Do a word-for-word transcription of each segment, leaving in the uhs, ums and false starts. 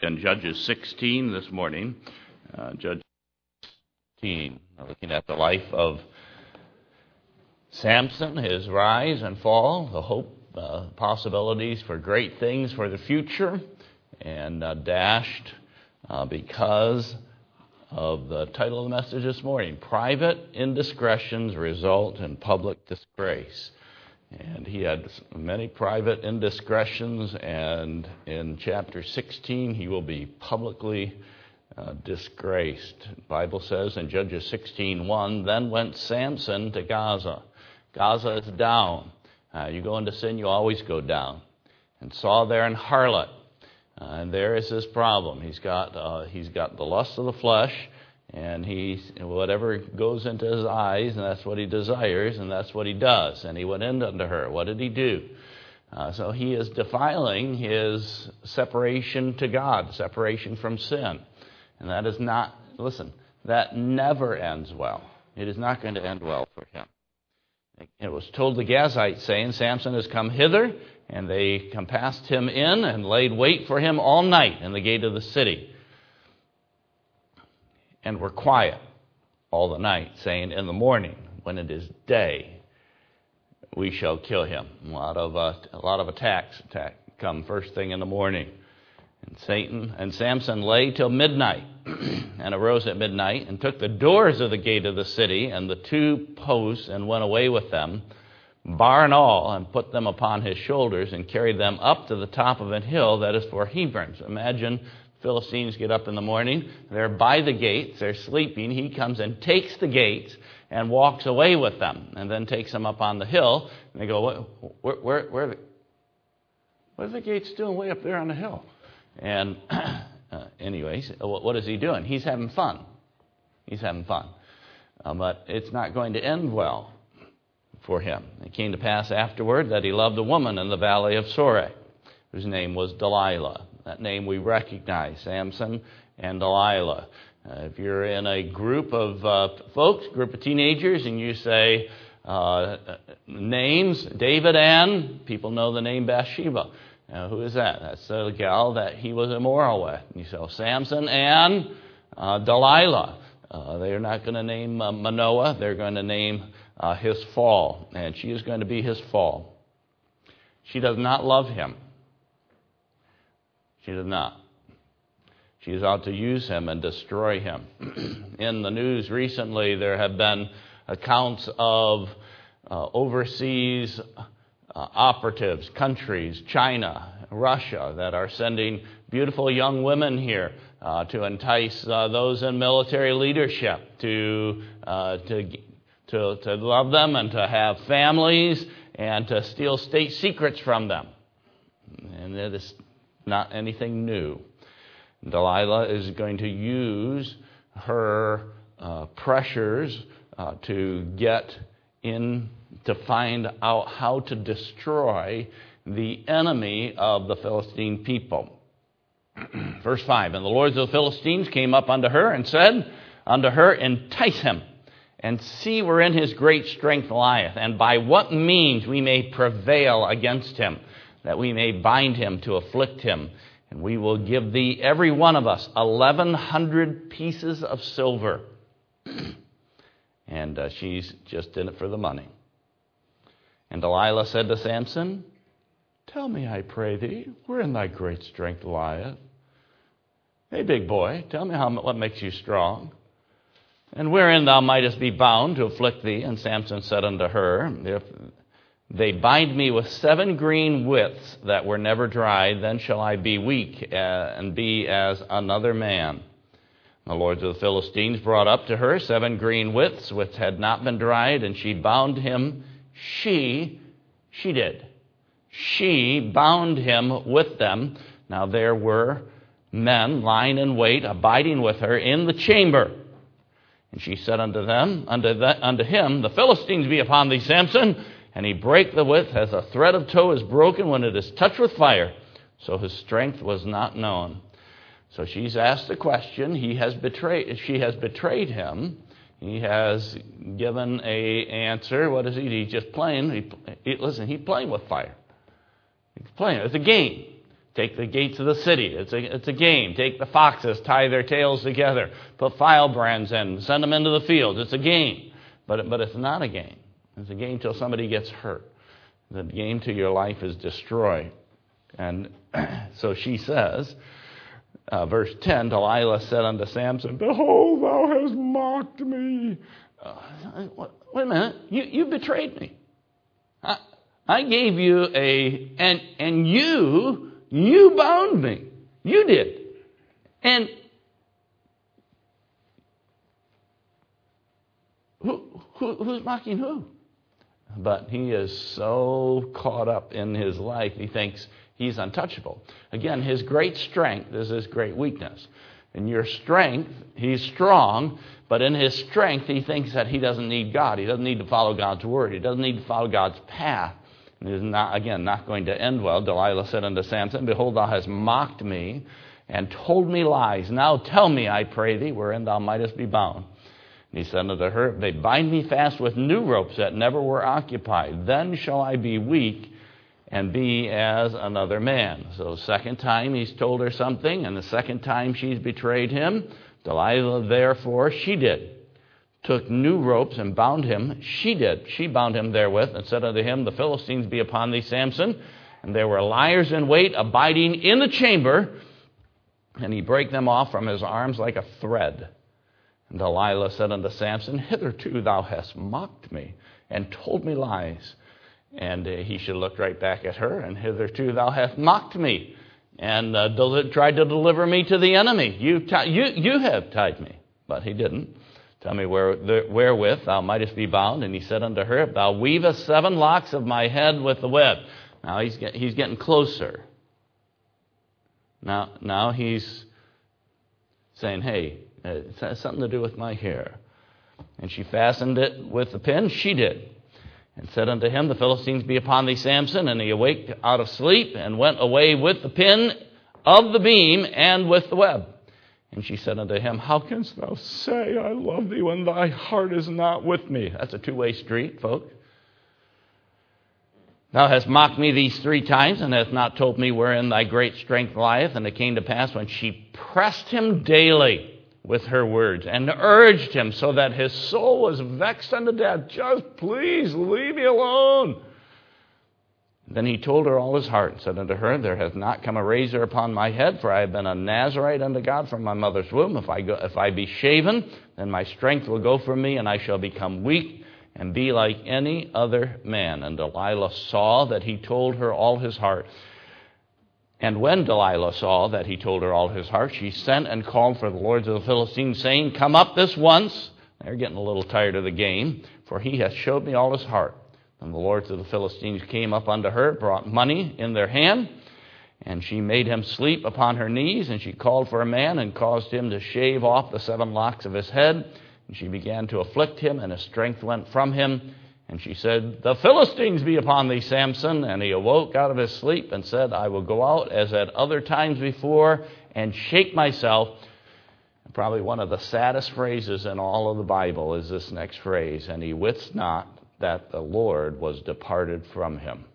in Judges sixteen this morning. Uh, Judges sixteen, looking at the life of Samson, his rise and fall, the hope, uh, possibilities for great things for the future, and uh, dashed uh, because of the title of the message this morning, Private Indiscretions Result in Public Disgrace. And he had many private indiscretions, and in chapter sixteen, he will be publicly uh, disgraced. The Bible says in Judges sixteen one, then went Samson to Gaza. Gaza is down. Uh, you go into sin, you always go down. And saw there an harlot. Uh, and there is his problem. He's got uh, he's got the lust of the flesh, and he whatever goes into his eyes, and that's what he desires, and that's what he does. And he went in unto her. What did he do? Uh, so he is defiling his separation to God, separation from sin. And that is not, listen, that never ends well. It is not going to end well for him. It was told the Gazites, saying, Samson has come hither, and they compassed him in and laid wait for him all night in the gate of the city, and were quiet all the night, saying, in the morning, when it is day, we shall kill him. A lot of uh, a lot of attacks attack come first thing in the morning. And Satan and Samson lay till midnight, and arose at midnight, and took the doors of the gate of the city, and the two posts, and went away with them, bar and all, and put them upon his shoulders, and carried them up to the top of a hill that is for Hebron. So imagine Philistines get up in the morning, they're by the gates, they're sleeping, he comes and takes the gates and walks away with them, and then takes them up on the hill, and they go, where, where, where, are, the, what are the gates doing way up there on the hill? And uh, anyways, what is he doing? He's having fun. He's having fun. Uh, but it's not going to end well for him. It came to pass afterward that he loved a woman in the valley of Soreh, whose name was Delilah. That name we recognize, Samson and Delilah. Uh, if you're in a group of uh, folks, group of teenagers, and you say uh, names, David and, people know the name Bathsheba. Uh, who is that? That's the gal that he was immoral with. And you say, oh, Samson and uh, Delilah. Uh, they're not going to name uh, Manoah. They're going to name uh, his fall. And she is going to be his fall. She does not love him. She does not. She is out to use him and destroy him. In the news recently, there have been accounts of uh, overseas uh, operatives, countries, China, Russia, that are sending beautiful young women here uh, to entice uh, those in military leadership to, uh, to, to, to love them and to have families and to steal state secrets from them. And it is not anything new. Delilah is going to use her uh, pressures uh, to get in, to find out how to destroy the enemy of the Philistine people. Verse five, and the lords of the Philistines came up unto her and said unto her, entice him, and see wherein his great strength lieth, and by what means we may prevail against him, that we may bind him to afflict him. And we will give thee, every one of us, eleven hundred pieces of silver. And uh, she's just in it for the money. And Delilah said to Samson, tell me, I pray thee, wherein thy great strength lieth? Hey, big boy, tell me how, what makes you strong, and wherein thou mightest be bound to afflict thee. And Samson said unto her, if they bind me with seven green withs that were never dried, then shall I be weak and be as another man. The lords of the Philistines brought up to her seven green withs which had not been dried, and she bound him. She, she did. She bound him with them. Now there were men lying in wait, abiding with her in the chamber. And she said unto them, unto, the, unto him, the Philistines be upon thee, Samson. And he brake the width as a thread of tow is broken when it is touched with fire. So his strength was not known. So she's asked the question. He has betrayed. She has betrayed him. He has given a answer. What is he? He's just playing. He, he, listen, he's playing with fire. He's playing. It's a game. Take the gates of the city. It's a, it's a game. Take the foxes, tie their tails together, put firebrands in, send them into the field. It's a game. But, but it's not a game. It's a game till somebody gets hurt. The game till your life is destroyed. And so she says, uh, verse ten, Delilah said unto Samson, behold, thou hast mocked me. Uh, wait a minute. You, you betrayed me. I, I gave you a, and, and you, you bound me. You did. And who, who, who's mocking who? But he is so caught up in his life, he thinks he's untouchable. Again, his great strength is his great weakness. In your strength, he's strong, but in his strength, he thinks that he doesn't need God. He doesn't need to follow God's word. He doesn't need to follow God's path. And it is not, again, not going to end well. Delilah said unto Samson, behold, thou hast mocked me and told me lies. Now tell me, I pray thee, wherein thou mightest be bound. And he said unto her, they bind me fast with new ropes that never were occupied. Then shall I be weak and be as another man. So the second time he's told her something, and the second time she's betrayed him. Delilah, therefore, she did. Took new ropes and bound him. She did. She bound him therewith and said unto him, the Philistines be upon thee, Samson. And there were liars in wait abiding in the chamber. And he brake them off from his arms like a thread. And Delilah said unto Samson, hitherto thou hast mocked me and told me lies. And uh, he should look right back at her, and hitherto thou hast mocked me and uh, del- tried to deliver me to the enemy. You, t- you, you have tied me. But he didn't. Tell me where, the, wherewith thou mightest be bound. And he said unto her, if thou weavest seven locks of my head with the web. Now he's, get, he's getting closer. Now, now he's saying, hey, it has something to do with my hair. And she fastened it with the pin. She did. And said unto him, the Philistines be upon thee, Samson. And he awaked out of sleep and went away with the pin of the beam and with the web. And she said unto him, how canst thou say, I love thee, when thy heart is not with me? That's a two-way street, folks. Thou hast mocked me these three times, and hast not told me wherein thy great strength lieth. And it came to pass, when she pressed him daily with her words, and urged him so that his soul was vexed unto death, just please leave me alone. Then he told her all his heart, and said unto her, there hath not come a razor upon my head, for I have been a Nazarite unto God from my mother's womb. If I go, if I be shaven, then my strength will go from me, and I shall become weak, and be like any other man. And Delilah saw that he told her all his heart. And when Delilah saw that he told her all his heart, she sent and called for the lords of the Philistines, saying, come up this once. They're getting a little tired of the game, for he hath showed me all his heart. And the lords of the Philistines came up unto her, brought money in their hand, and she made him sleep upon her knees, and she called for a man and caused him to shave off the seven locks of his head. And she began to afflict him, and his strength went from him. And she said, the Philistines be upon thee, Samson. And he awoke out of his sleep and said, I will go out as at other times before and shake myself. And probably one of the saddest phrases in all of the Bible is this next phrase, and he wist not that the Lord was departed from him.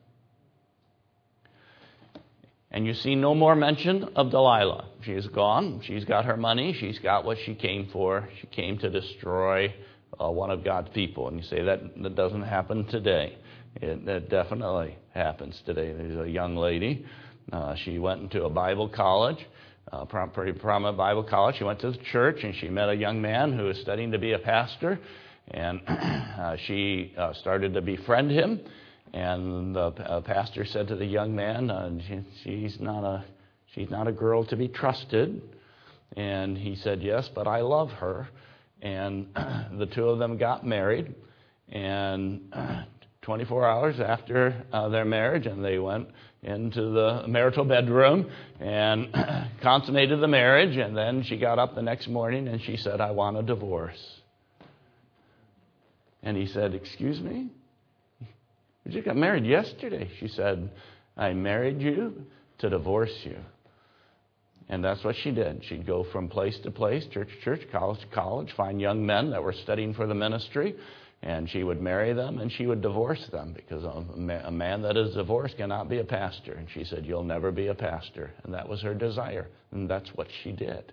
And you see no more mention of Delilah. She is gone. She's got her money. She's got what she came for. She came to destroy Uh, one of God's people. And you say that, that doesn't happen today. It, that definitely happens today. There's a young lady. Uh, she went into a Bible college, a pretty prominent Bible college. She went to the church, and she met a young man who was studying to be a pastor. And uh, she uh, started to befriend him. And the uh, pastor said to the young man, uh, she, she's not a she's not a girl to be trusted. And he said, yes, but I love her. And the two of them got married, and twenty-four hours after uh, their marriage, and they went into the marital bedroom and consummated the marriage, and then she got up the next morning and she said, I want a divorce. And he said, excuse me? You just got married yesterday. She said, I married you to divorce you. And that's what she did. She'd go from place to place, church to church, college to college, find young men that were studying for the ministry, And she would marry them and she would divorce them because a man that is divorced cannot be a pastor. And she said, you'll never be a pastor. And that was her desire. And that's what she did.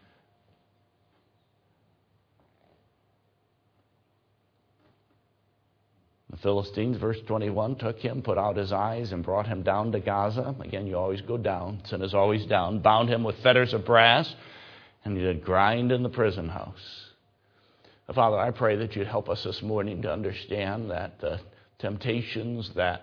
The Philistines, verse twenty-one, took him, put out his eyes, and brought him down to Gaza. Again, you always go down. Sin is always down. Bound him with fetters of brass, and he did grind in the prison house. Father, I pray that you'd help us this morning to understand that the temptations that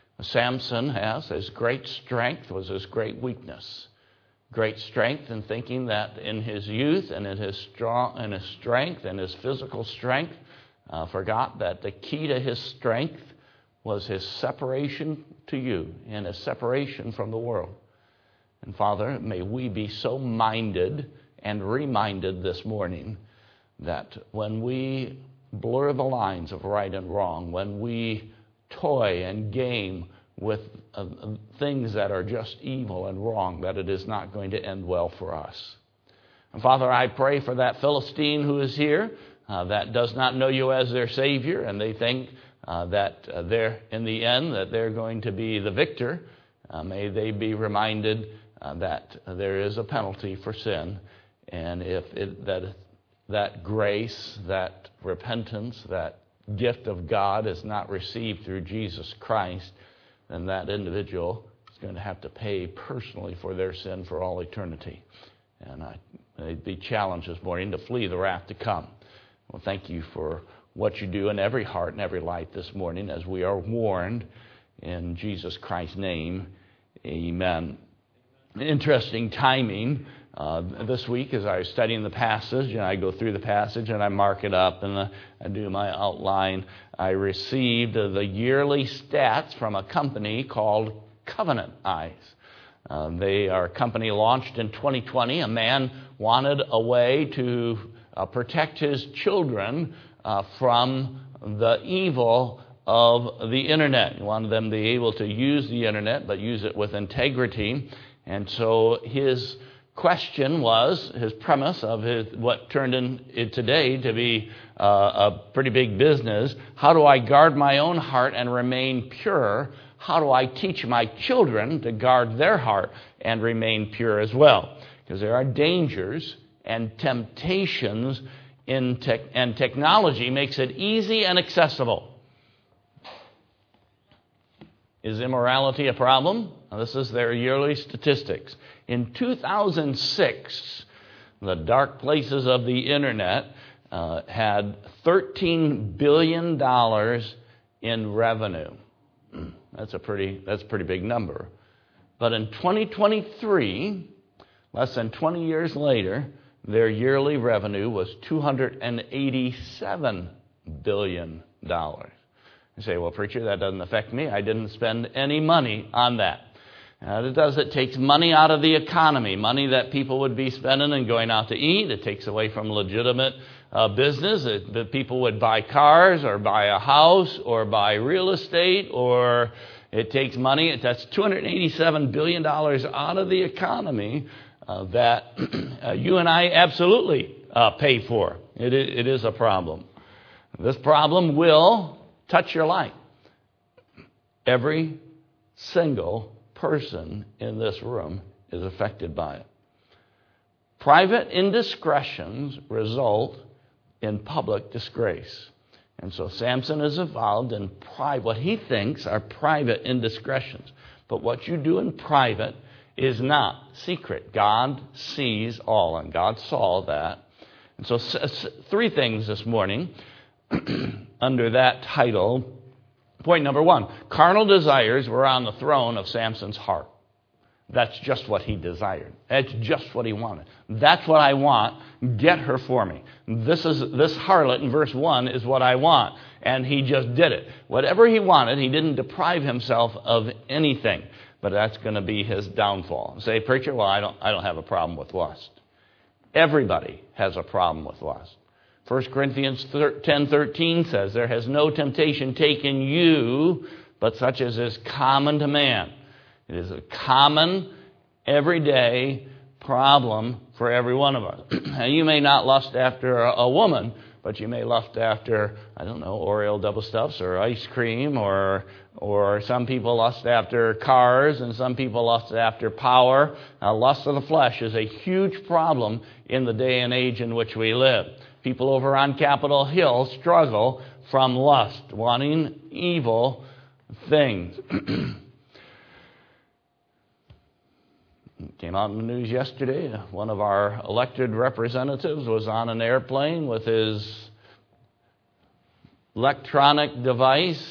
Samson has, his great strength was his great weakness. Great strength in thinking that in his youth and in his strong, in his strength and his physical strength, Uh, forgot that the key to his strength was his separation to you and his separation from the world. And Father, may we be so minded and reminded this morning that when we blur the lines of right and wrong, when we toy and game with uh, things that are just evil and wrong, that it is not going to end well for us. And Father, I pray for that Philistine who is here, Uh, that does not know you as their Savior, and they think uh, that uh, they're, in the end, that they're going to be the victor. Uh, may they be reminded uh, that there is a penalty for sin, and if it, that that grace, that repentance, that gift of God is not received through Jesus Christ, then that individual is going to have to pay personally for their sin for all eternity. And I, I'd be challenged this morning to flee the wrath to come. Well, thank you for what you do in every heart and every life this morning as we are warned in Jesus Christ's name. Amen. Interesting timing uh, this week as I was studying the passage, and I go through the passage and I mark it up and uh, I do my outline. I received uh, the yearly stats from a company called Covenant Eyes. Uh, they are a company launched in twenty twenty. A man wanted a way to Uh, protect his children uh, from the evil of the internet. He wanted them to be able to use the internet, but use it with integrity. And so his question was, his premise of his, what turned in it today to be uh, a pretty big business, how do I guard my own heart and remain pure? How do I teach my children to guard their heart and remain pure as well? Because there are dangers and temptations in tech, and technology makes it easy and accessible. Is immorality a problem? Now, this is their yearly statistics. In two thousand six, the dark places of the internet uh, had thirteen billion dollars in revenue. That's a pretty that's a pretty big number. But in twenty twenty-three, less than twenty years later, their yearly revenue was two hundred eighty-seven billion dollars. You say, well, preacher, that doesn't affect me. I didn't spend any money on that. Uh, it does. It takes money out of the economy, money that people would be spending and going out to eat. It takes away from legitimate uh, business. It, that people would buy cars or buy a house or buy real estate, or it takes money. That's two hundred eighty-seven billion dollars out of the economy Uh, that uh, you and I absolutely uh, pay for. It is, it is a problem. This problem will touch your life. Every single person in this room is affected by it. Private indiscretions result in public disgrace. And so Samson is involved in private, what he thinks are private indiscretions. But what you do in private is not secret. God sees all, and God saw that. And so three things this morning under that title. Point number one, carnal desires were on the throne of Samson's heart. That's just what he desired. That's just what he wanted. That's what I want. Get her for me. This is this harlot in verse one is what I want. And he just did it. Whatever he wanted, he didn't deprive himself of anything. But that's going to be his downfall. Say, preacher, well, I don't, I don't have a problem with lust. Everybody has a problem with lust. First Corinthians ten thirteen says, there has no temptation taken you, but such as is common to man. It is a common, everyday problem for every one of us. Now, you may not lust after a, a woman, but you may lust after, I don't know, Oreo double stuffs or ice cream, or or some people lust after cars, and some people lust after power. Now, lust of the flesh is a huge problem in the day and age in which we live. People over on Capitol Hill struggle from lust, wanting evil things. Came out in the news yesterday. One of our elected representatives was on an airplane with his electronic device.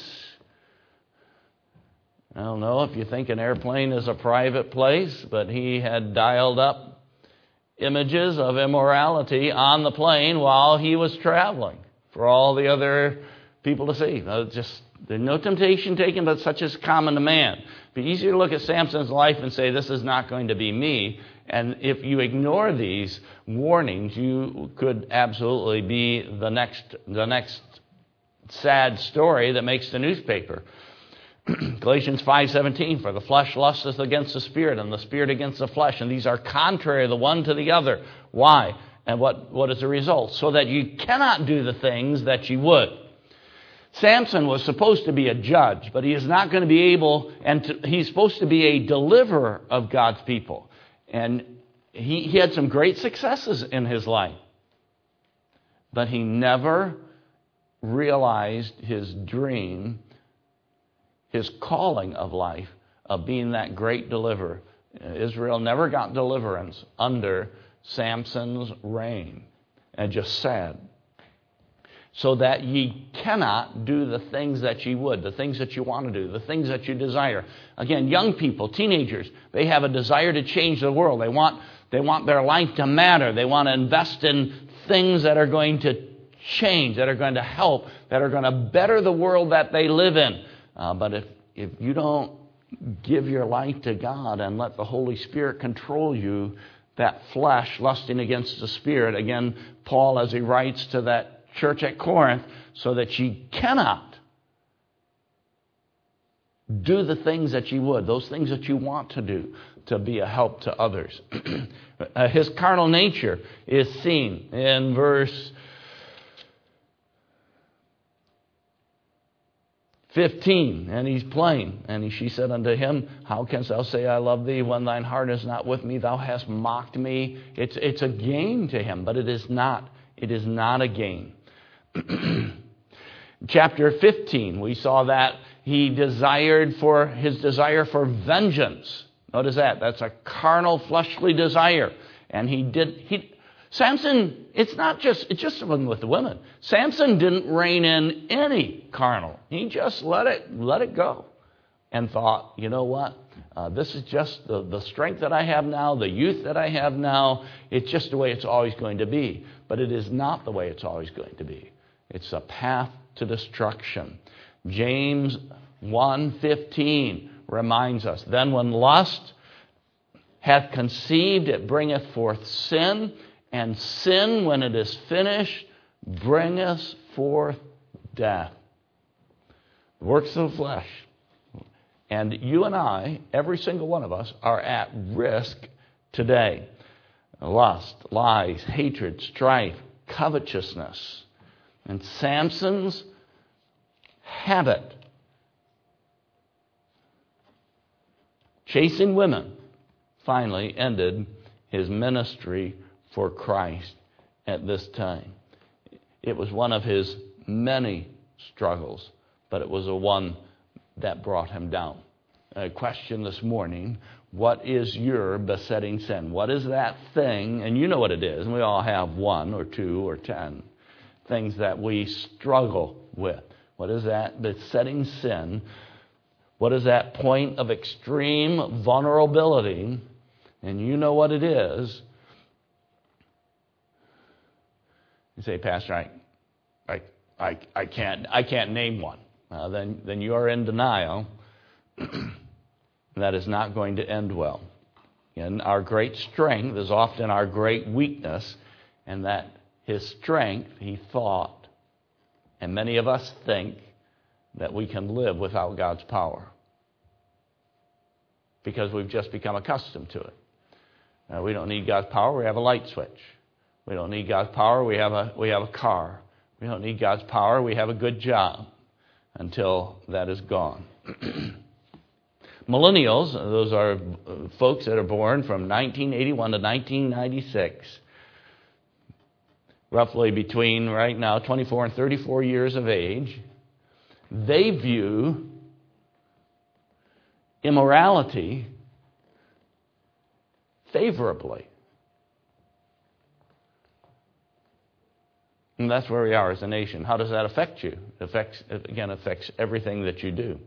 I don't know if you think an airplane is a private place, but he had dialed up images of immorality on the plane while he was traveling for all the other people to see. Just there's no temptation taken, but such is common to man. It'd be easier to look at Samson's life and say, this is not going to be me. And if you ignore these warnings, you could absolutely be the next, the next sad story that makes the newspaper. Galatians five seventeen, for the flesh lusteth against the spirit, and the spirit against the flesh, and these are contrary the one to the other. Why? And what, what is the result? So that you cannot do the things that you would. Samson was supposed to be a judge, but he is not going to be able, and to, he's supposed to be a deliverer of God's people. And he, he had some great successes in his life, but he never realized his dream, his calling of life of being that great deliverer. Israel never got deliverance under Samson's reign. And just sad. So that ye cannot do the things that ye would, the things that you want to do, the things that you desire. Again, young people, teenagers, they have a desire to change the world. They want, they want their life to matter. They want to invest in things that are going to change, that are going to help, that are going to better the world that they live in. Uh, but if, if you don't give your life to God and let the Holy Spirit control you, that flesh lusting against the Spirit, again, Paul, as he writes to that church at Corinth, so that ye cannot do the things that ye would, those things that you want to do to be a help to others. uh, his carnal nature is seen in verse fifteen, and he's plain. And he, she said unto him, how canst thou say I love thee when thine heart is not with me? Thou hast mocked me. It's, it's a gain to him, but it is not. It is not a gain. Chapter fifteen, we saw that he desired for his desire for vengeance. Notice that. That's a carnal, fleshly desire. And he did, he, Samson, it's not just, it just wasn't with the women. Samson didn't rein in any carnal. He just let it, let it go. And thought, you know what? Uh, this is just the, the strength that I have now, the youth that I have now. It's just the way it's always going to be. But it is not the way it's always going to be. It's a path to destruction. James one fifteen reminds us, then when lust hath conceived, it bringeth forth sin, and sin, when it is finished, bringeth forth death. The works of the flesh. And you and I, every single one of us, are at risk today. Lust, lies, hatred, strife, covetousness. And Samson's habit, chasing women, finally ended his ministry for Christ at this time. It was one of his many struggles, but it was a one that brought him down. A question this morning, what is your besetting sin? What is that thing? And you know what it is. And we all have one or two or ten things that we struggle with. What is that besetting sin? What is that point of extreme vulnerability? And you know what it is. You say, Pastor, I, I, I, I can't, I can't name one. Uh, then, then you are in denial. That is not going to end well. And our great strength is often our great weakness, and that his strength, he thought, and many of us think, that we can live without God's power because we've just become accustomed to it. Uh, we don't need God's power. We have a light switch. We don't need God's power. We have a we have a car. We don't need God's power. We have a good job until that is gone. Millennials, those are folks that are born from nineteen eighty-one to nineteen ninety-six, roughly between right now twenty-four and thirty-four years of age. They view immorality favorably. And that's where we are as a nation. How does that affect you? It affects, it again, affects everything that you do.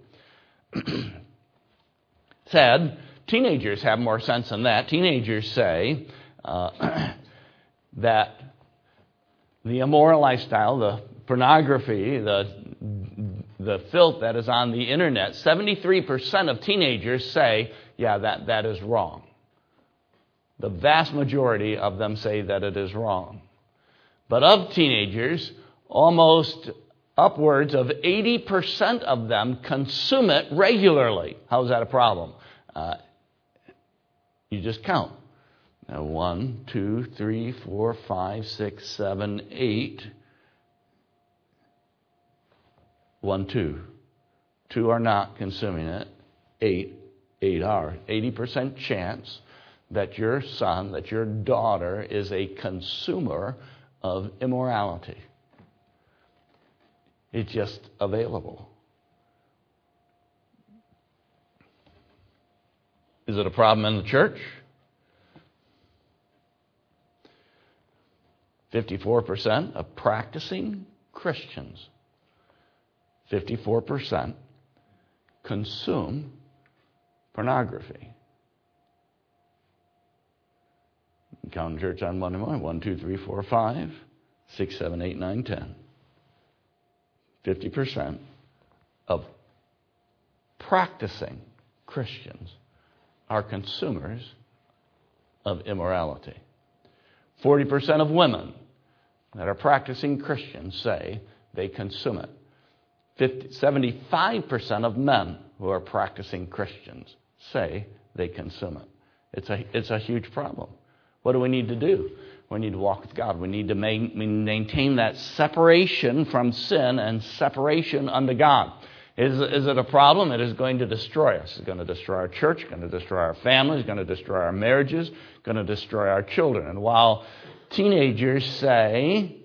Sad, teenagers have more sense than that. Teenagers say uh, that the immoral lifestyle, the pornography, the the filth that is on the internet, seventy-three percent of teenagers say, yeah, that, that is wrong. The vast majority of them say that it is wrong. But of teenagers, almost upwards of eighty percent of them consume it regularly. How is that a problem? Uh, you just count. Now, one, two, three, four, five, six, seven, eight. One, two. Two are not consuming it. Eight, eight are. eighty percent chance that your son, that your daughter is a consumer of immorality. It's just available. Is it a problem in the church? fifty-four percent of practicing Christians, fifty-four percent consume pornography. Count church on Monday morning. One, two, three, four, five, six, seven, eight, nine, ten. Fifty percent of practicing Christians are consumers of immorality. Forty percent of women that are practicing Christians say they consume it. fifty, seventy-five percent of men who are practicing Christians say they consume it. It's a, it's a huge problem. What do we need to do? We need to walk with God. We need to main, maintain that separation from sin and separation unto God. Is, is it a problem? It is going to destroy us. It's going to destroy our church, going to destroy our families, going to destroy our marriages, going to destroy our children. And while teenagers say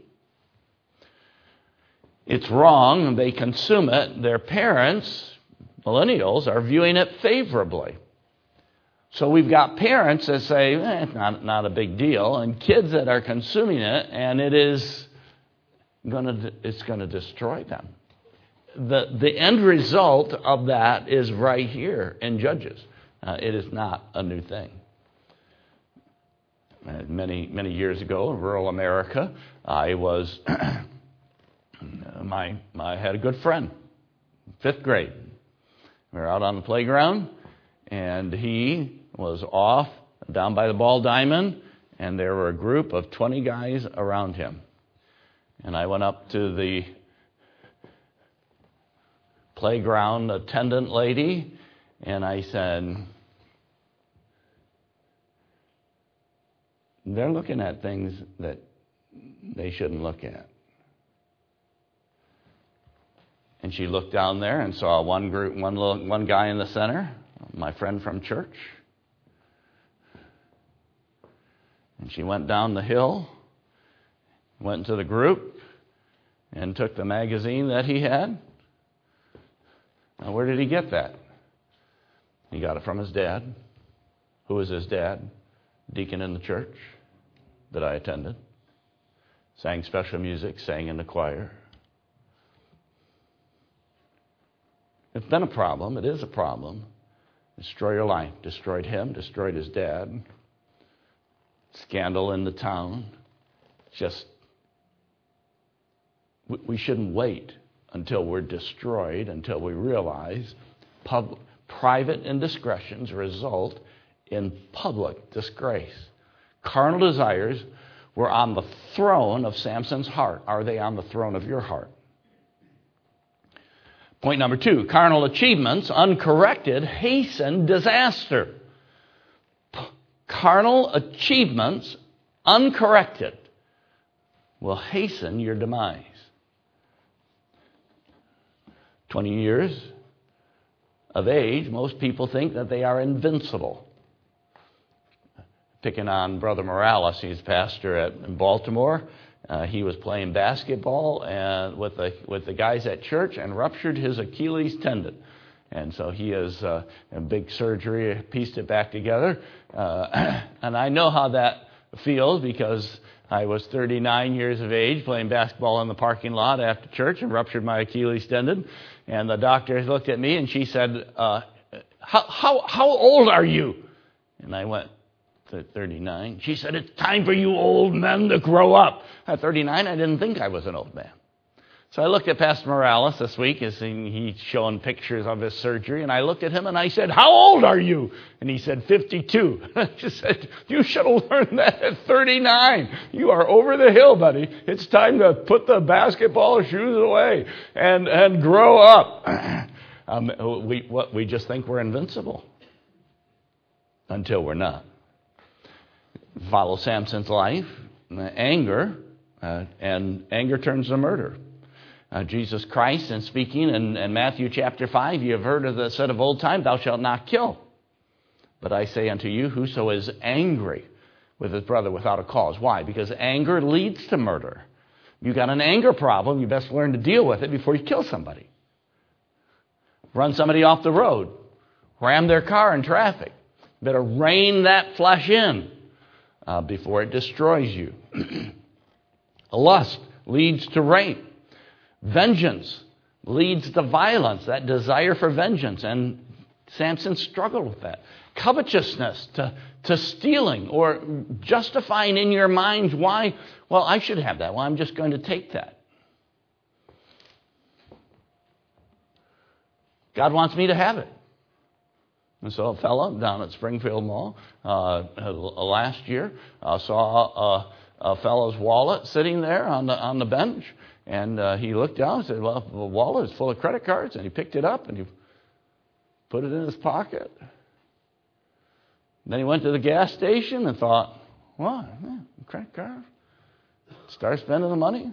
it's wrong and they consume it, their parents, millennials, are viewing it favorably. So we've got parents that say, eh, it's not, not a big deal, and kids that are consuming it, and it is going to, it's going to destroy them. The, the end result of that is right here in Judges. Uh, it is not a new thing. Uh, many, many years ago in rural America, I was, my, my, I had a good friend, fifth grade. We were out on the playground, and he was off down by the ball diamond, and there were a group of twenty guys around him. And I went up to the playground attendant lady, and I said, they're looking at things that they shouldn't look at. And she looked down there and saw one group, one little, one guy in the center, my friend from church. And she went down the hill, went to the group, and took the magazine that he had. Now, where did he get that? He got it from his dad. Who was his dad? Deacon in the church that I attended. Sang special music, sang in the choir. It's been a problem. It is a problem. Destroy your life. Destroyed him. Destroyed his dad. Scandal in the town. Just, we shouldn't wait until we're destroyed, until we realize pub, private indiscretions result in public disgrace. Carnal desires were on the throne of Samson's heart. Are they on the throne of your heart? Point number two, carnal achievements, uncorrected, hasten disaster. Carnal achievements, uncorrected, will hasten your demise. twenty years of age, most people think that they are invincible. Picking on Brother Morales, he's pastor at in Baltimore. Uh, he was playing basketball and with the with the guys at church and ruptured his Achilles tendon, and so he has uh, a big surgery, pieced it back together. Uh, and I know how that feels because I was thirty-nine years of age playing basketball in the parking lot after church and ruptured my Achilles tendon. And the doctor looked at me and she said, uh, "How how how old are you?" And I went, thirty-nine. She said, "It's time for you old men to grow up." At thirty-nine, I didn't think I was an old man. So I looked at Pastor Morales this week as he's showing pictures of his surgery, and I looked at him and I said, "How old are you?" And he said, fifty-two. I just said, "You should have learned that at thirty-nine. You are over the hill, buddy. It's time to put the basketball shoes away and, and grow up." um, we, what, we just think we're invincible until we're not. Follow Samson's life, anger, uh, and anger turns to murder. Uh, Jesus Christ, in speaking in, in Matthew chapter five, you have heard of the said of old time, "Thou shalt not kill. But I say unto you, whoso is angry with his brother without a cause." Why? Because anger leads to murder. You got an anger problem, you best learn to deal with it before you kill somebody. Run somebody off the road, ram their car in traffic. Better rein that flesh in Uh, before it destroys you. Lust leads to rape. Vengeance leads to violence, that desire for vengeance. And Samson struggled with that. Covetousness to, to stealing or justifying in your mind why, well, I should have that. Well, I'm just going to take that. God wants me to have it. And so a fellow down at Springfield Mall uh, last year uh, saw a, a fellow's wallet sitting there on the on the bench, and uh, he looked down and said, "Well, the wallet is full of credit cards," and he picked it up and he put it in his pocket. And then he went to the gas station and thought, "Well, yeah, credit card." Start spending the money.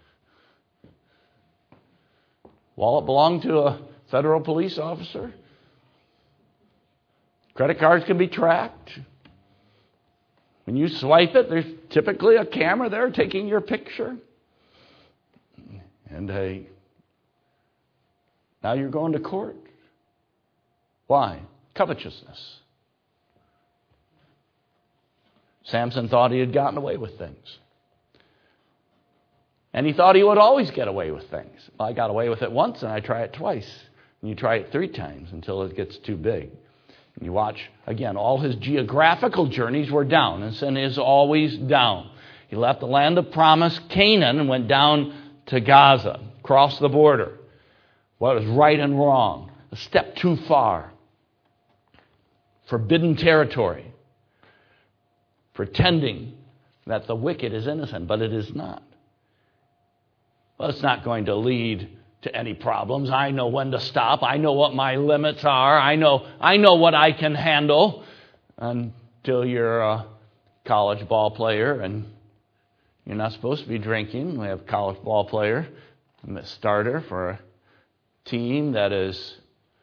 Wallet belonged to a federal police officer. Credit cards can be tracked. When you swipe it, there's typically a camera there taking your picture. And hey, now you're going to court. Why? Covetousness. Samson thought he had gotten away with things. And he thought he would always get away with things. Well, I got away with it once and I try it twice. And you try it three times until it gets too big. You watch, again, all his geographical journeys were down, and sin is always down. He left the land of promise, Canaan, and went down to Gaza, crossed the border. What was right and wrong? A step too far. Forbidden territory. Pretending that the wicked is innocent, but it is not. Well, it's not going to lead to any problems. I know when to stop. I know what my limits are. I know I know what I can handle. Until you're a college ball player and you're not supposed to be drinking. We have a college ball player, a starter for a team that is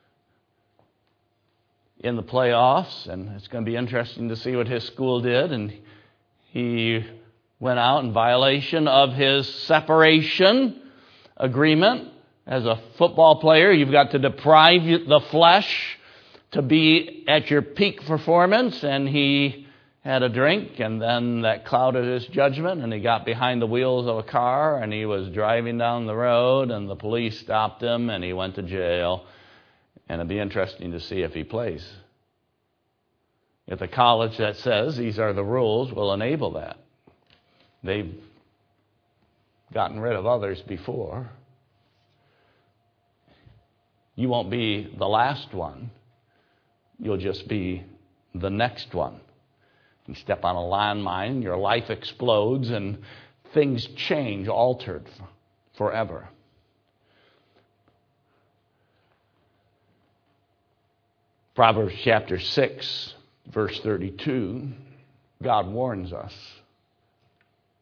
in the playoffs, and it's going to be interesting to see what his school did. And he went out in violation of his separation agreement. As a football player, you've got to deprive the flesh to be at your peak performance, and he had a drink, and then that clouded his judgment, and he got behind the wheels of a car, and he was driving down the road, and the police stopped him, and he went to jail. And it'd be interesting to see if he plays. If the college that says these are the rules will enable that. They've gotten rid of others before. You won't be the last one. You'll just be the next one. You step on a landmine, your life explodes, and things change, altered forever. Proverbs chapter six, verse thirty-two, God warns us.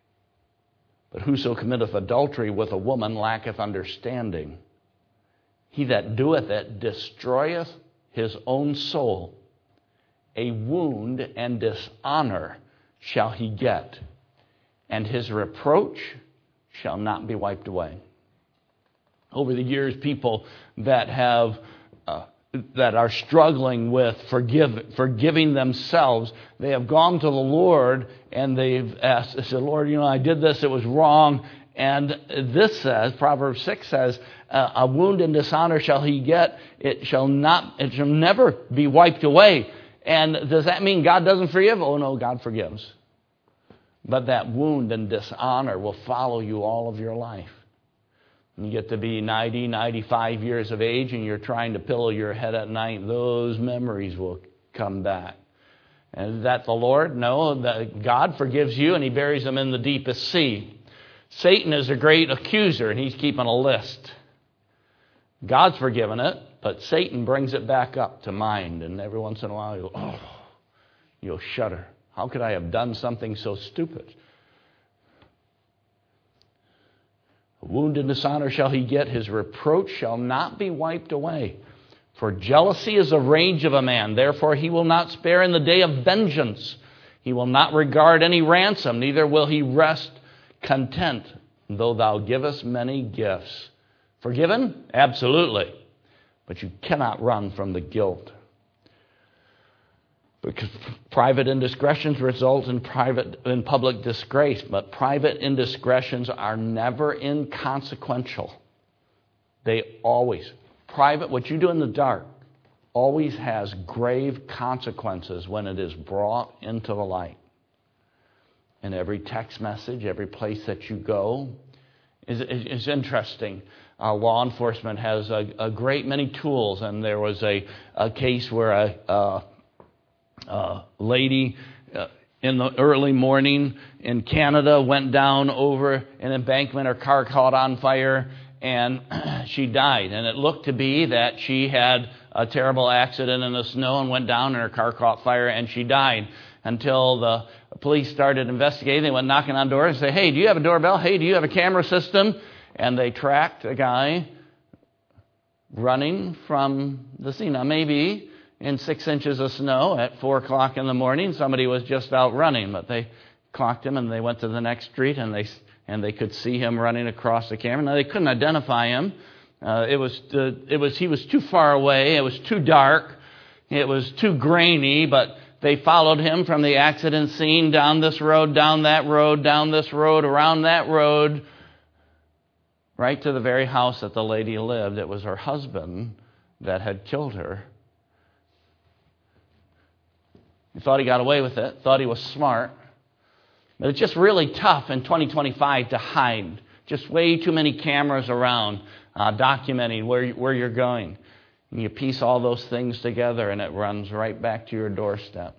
"But whoso committeth adultery with a woman lacketh understanding. he that doeth it destroyeth his own soul. A wound and dishonor shall he get, and his reproach shall not be wiped away. Over the years, people that have uh, that are struggling with forgive, forgiving themselves, they have gone to the Lord and they've asked, they said, Lord, you know, I did this, it was wrong. And this says, Proverbs six says, uh, a wound and dishonor shall he get, it shall not, it shall never be wiped away. And does that mean God doesn't forgive? Oh no, God forgives. But that wound and dishonor will follow you all of your life. You get to be ninety, ninety-five years of age and you're trying to pillow your head at night, those memories will come back. And is that the Lord? No, that God forgives you and he buries them in the deepest sea. Satan is a great accuser and he's keeping a list. God's forgiven it, but Satan brings it back up to mind, and every once in a while you'll, oh, you'll shudder. How could I have done something so stupid? A wound and dishonor shall he get, his reproach shall not be wiped away. For jealousy is the rage of a man, therefore he will not spare in the day of vengeance. He will not regard any ransom, neither will he rest content, though thou givest many gifts. Forgiven? Absolutely. But you cannot run from the guilt. Because private indiscretions result in private in public disgrace, but private indiscretions are never inconsequential. They always, private, what you do in the dark, always has grave consequences when it is brought into the light. And every text message, every place that you go is, is, is interesting. Uh, law enforcement has a, a great many tools, and there was a, a case where a, a, a lady uh, in the early morning in Canada went down over an embankment. Her car caught on fire, and she died. And it looked to be that she had a terrible accident in the snow and went down, and her car caught fire, and she died. Until the police started investigating, they went knocking on doors and say, hey, do you have a doorbell? Hey, do you have a camera system? And they tracked a guy running from the scene. Now, maybe in six inches of snow at four o'clock in the morning, somebody was just out running, but they clocked him and they went to the next street and they and they could see him running across the camera. Now, they couldn't identify him. Uh, it was uh, it was he was too far away. It was too dark. It was too grainy, but they followed him from the accident scene down this road, down that road, down this road, around that road, right to the very house that the lady lived. It was her husband that had killed her. He thought he got away with it, thought he was smart. But it's just really tough in twenty twenty-five to hide. Just way too many cameras around uh, documenting where, where you're going. And you piece all those things together and it runs right back to your doorstep.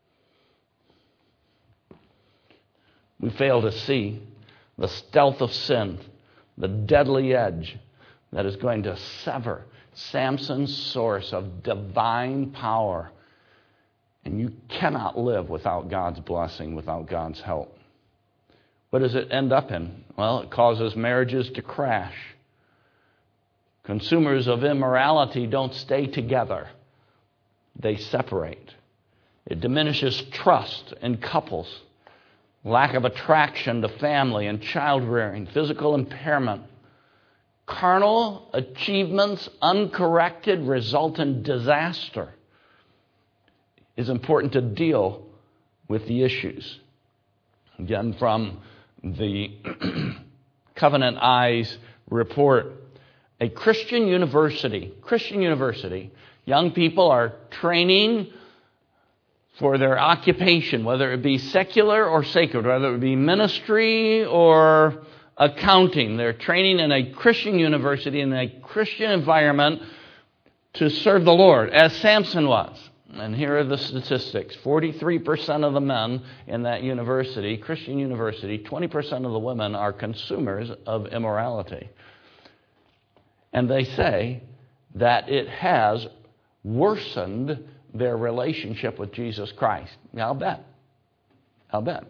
We fail to see the stealth of sin, the deadly edge that is going to sever Samson's source of divine power. And you cannot live without God's blessing, without God's help. What does it end up in? Well, it causes marriages to crash. Consumers of immorality don't stay together. They separate. It diminishes trust in couples. Lack of attraction to family and child rearing. Physical impairment. Carnal achievements, uncorrected, result in disaster. It's important to deal with the issues. Again, from the Covenant Eyes report, a Christian university, Christian university, young people are training for their occupation, whether it be secular or sacred, whether it be ministry or accounting. They're training in a Christian university, in a Christian environment to serve the Lord, as Samson was. And here are the statistics. forty-three percent of the men in that university, Christian university, twenty percent of the women are consumers of immorality. And they say that it has worsened their relationship with Jesus Christ. Now, I'll bet. I'll bet.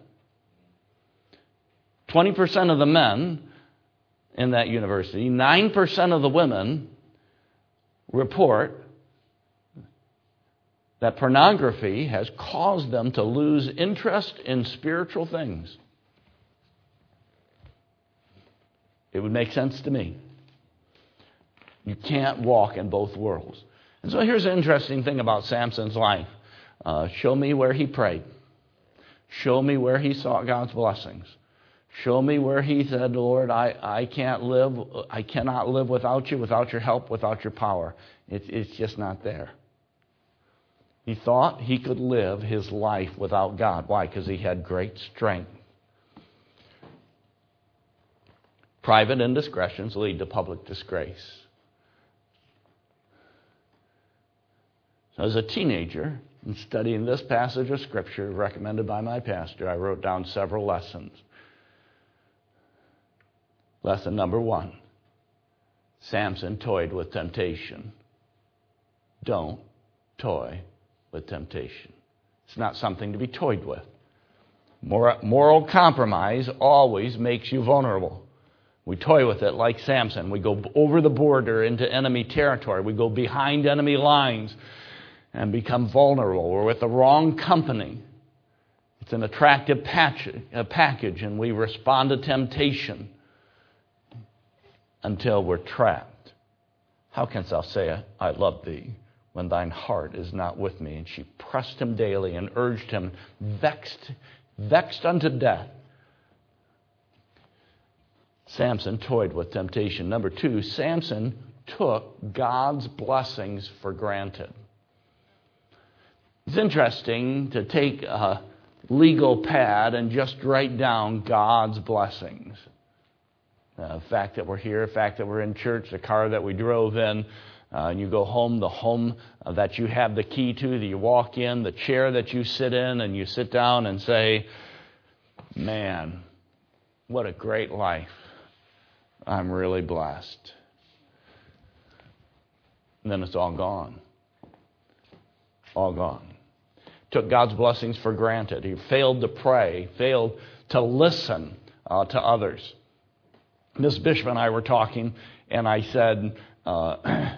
twenty percent of the men in that university, nine percent of the women report that pornography has caused them to lose interest in spiritual things. It would make sense to me. You can't walk in both worlds. And so here's an interesting thing about Samson's life. Uh, show me where he prayed. Show me where he sought God's blessings. Show me where he said, Lord, I, I can't live, I cannot live without you, without your help, without your power. It's, it's just not there. He thought he could live his life without God. Why? Because he had great strength. Private indiscretions lead to public disgrace. So as a teenager, in studying this passage of Scripture recommended by my pastor, I wrote down several lessons. Lesson number one, Samson toyed with temptation. Don't toy with temptation. It's not something to be toyed with. Moral compromise always makes you vulnerable. We toy with it like Samson. We go over the border into enemy territory. We go behind enemy lines and become vulnerable. We're with the wrong company. It's an attractive patch, a package, and we respond to temptation until we're trapped. How canst thou say, I love thee, when thine heart is not with me? And she pressed him daily and urged him, vexed, vexed unto death. Samson toyed with temptation. Number two, Samson took God's blessings for granted. It's interesting to take a legal pad and just write down God's blessings. Uh, the fact that we're here, the fact that we're in church, the car that we drove in, uh, and you go home, the home uh, that you have the key to, that you walk in, the chair that you sit in, and you sit down and say, man, what a great life. I'm really blessed. And then it's all gone. All gone. Took God's blessings for granted. He failed to pray, failed to listen uh, to others. Miss Bishop and I were talking, and I said, uh,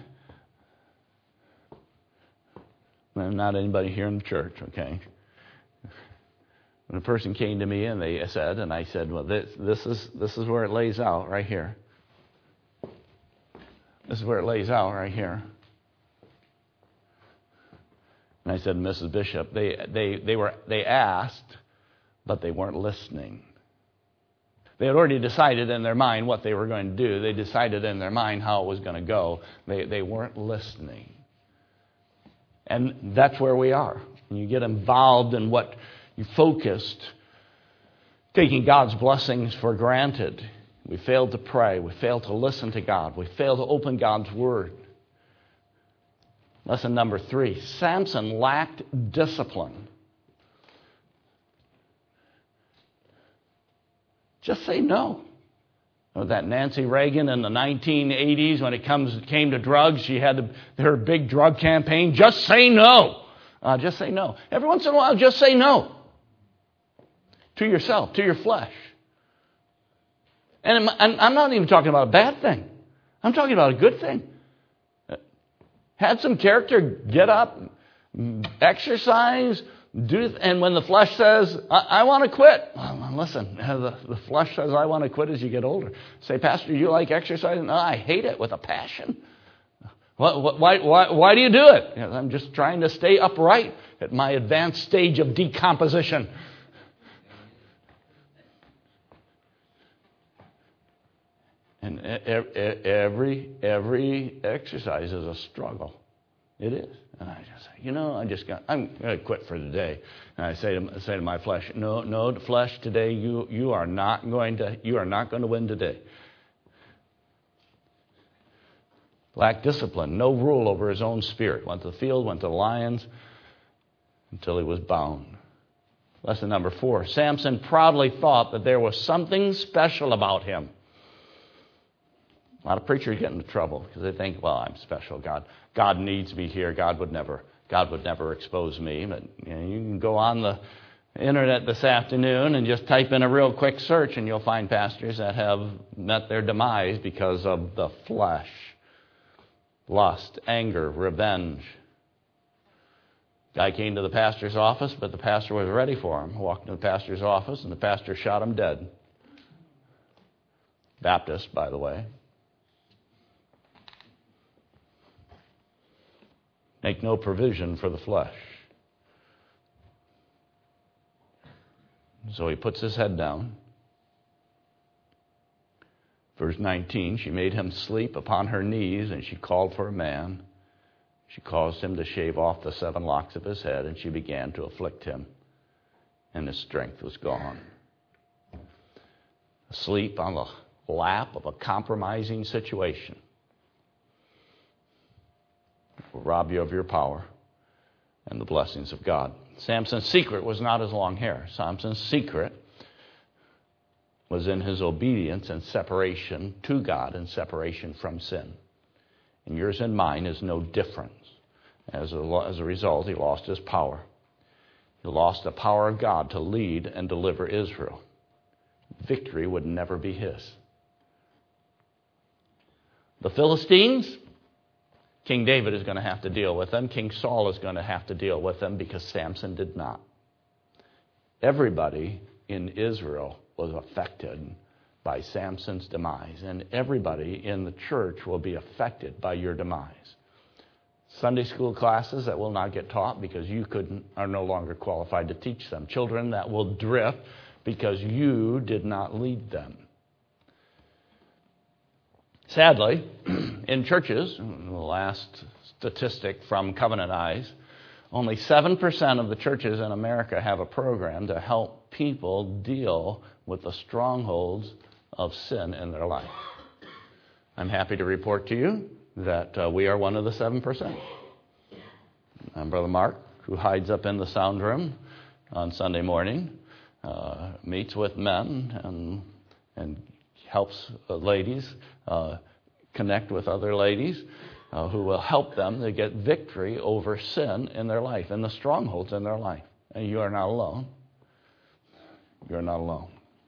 not anybody here in the church, okay? When a person came to me and they said, and I said, well, this, this is this is where it lays out right here. This is where it lays out right here. And I said, Missus Bishop, they they they were they asked, but they weren't listening. They had already decided in their mind what they were going to do. They decided in their mind how it was going to go. They they weren't listening. And that's where we are. When you get involved in what you focused, taking God's blessings for granted. We failed to pray. We failed to listen to God. We failed to open God's Word. Lesson number three, Samson lacked discipline. Just say no. Oh, that Nancy Reagan in the nineteen eighties, when it comes came to drugs, she had the, her big drug campaign. Just say no. Uh, just say no. Every once in a while, just say no. To yourself, to your flesh. And I'm not even talking about a bad thing. I'm talking about a good thing. Had some character, get up, exercise, do, and when the flesh says, I, I want to quit. Well, listen, the, the flesh says, I want to quit as you get older. Say, Pastor, you like exercise? No, I hate it with a passion. What, why, why, why do you do it? I'm just trying to stay upright at my advanced stage of decomposition. And every every exercise is a struggle. It is. And I just say, you know, I just got, I'm going to quit for the day. And I say to say to my flesh, no, no, the flesh today, you you are not going to you are not going to win today. Lacked discipline, no rule over his own spirit. Went to the field, went to the lions, until he was bound. Lesson number four, Samson proudly thought that there was something special about him. A lot of preachers get into trouble because they think, well, I'm special. God God needs me here. God would never God would never expose me. But you know, you can go on the internet this afternoon and just type in a real quick search and you'll find pastors that have met their demise because of the flesh. lust, anger, revenge. Guy came to the pastor's office, but the pastor was ready for him. Walked into the pastor's office, and the pastor shot him dead. Baptist, by the way. Make no provision for the flesh. So he puts his head down. Verse nineteen, she made him sleep upon her knees, and she called for a man. She caused him to shave off the seven locks of his head, and she began to afflict him, and his strength was gone. Asleep on the lap of a compromising situation will rob you of your power and the blessings of God. Samson's secret was not his long hair. Samson's secret was in his obedience and separation to God and separation from sin. And yours and mine is no difference. As a, as a result, he lost his power. He lost the power of God to lead and deliver Israel. Victory would never be his. The Philistines, King David is going to have to deal with them. King Saul is going to have to deal with them because Samson did not. Everybody in Israel was affected by Samson's demise, and everybody in the church will be affected by your demise. Sunday school classes that will not get taught because you couldn't are no longer qualified to teach them. Children that will drift because you did not lead them. Sadly, in churches, the last statistic from Covenant Eyes, only seven percent of the churches in America have a program to help people deal with the strongholds of sin in their life. I'm happy to report to you that uh, we are one of the seven percent. I'm Brother Mark, who hides up in the sound room on Sunday morning, uh, meets with men and and helps uh, ladies uh, connect with other ladies uh, who will help them to get victory over sin in their life and the strongholds in their life. And you are not alone. You are not alone.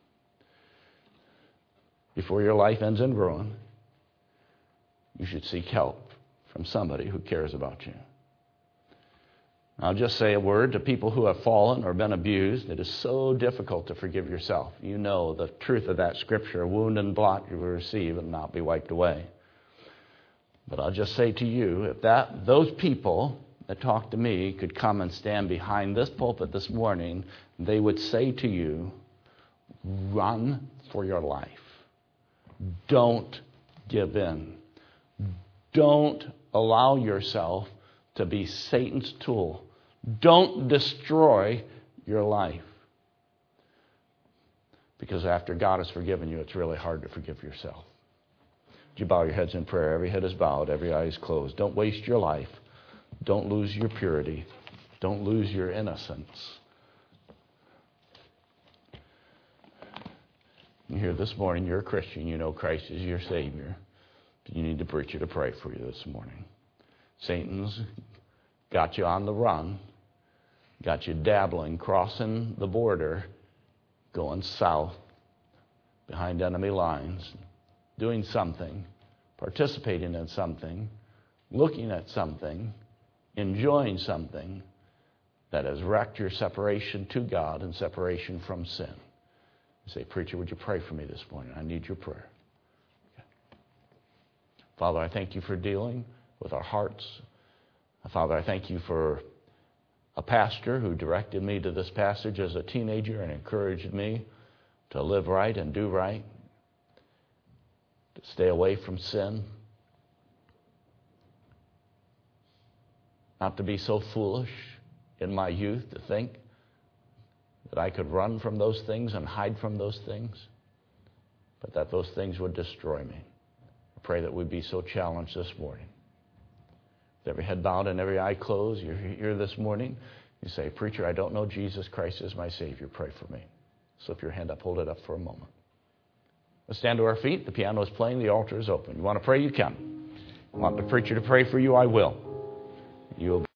Before your life ends in ruin, you should seek help from somebody who cares about you. I'll just say a word to people who have fallen or been abused. It is so difficult to forgive yourself. You know the truth of that scripture, wound and blot you will receive and not be wiped away. But I'll just say to you, if that those people that talk to me could come and stand behind this pulpit this morning, they would say to you, run for your life. Don't give in. Don't allow yourself to be Satan's tool. Don't destroy your life. Because after God has forgiven you, it's really hard to forgive yourself. Would you bow your heads in prayer? Every head is bowed, every eye is closed. Don't waste your life. Don't lose your purity. Don't lose your innocence. You're here this morning, you're a Christian, you know Christ is your Savior. You need the preacher to pray for you this morning. Satan's got you on the run, got you dabbling, crossing the border, going south, behind enemy lines, doing something, participating in something, looking at something, enjoying something that has wrecked your separation to God and separation from sin. You say, preacher, would you pray for me this morning? I need your prayer. Okay. Father, I thank you for dealing with our hearts. Father, I thank you for a pastor who directed me to this passage as a teenager and encouraged me to live right and do right, to stay away from sin, not to be so foolish in my youth to think that I could run from those things and hide from those things, but that those things would destroy me. I pray that we'd be so challenged this morning. With every head bowed and every eye closed, you're here this morning, you say, preacher, I don't know Jesus Christ as my Savior. Pray for me. Slip your hand up, hold it up for a moment. Let's stand to our feet. The piano is playing. The altar is open. You want to pray? You can. You want the preacher to pray for you? I will. You will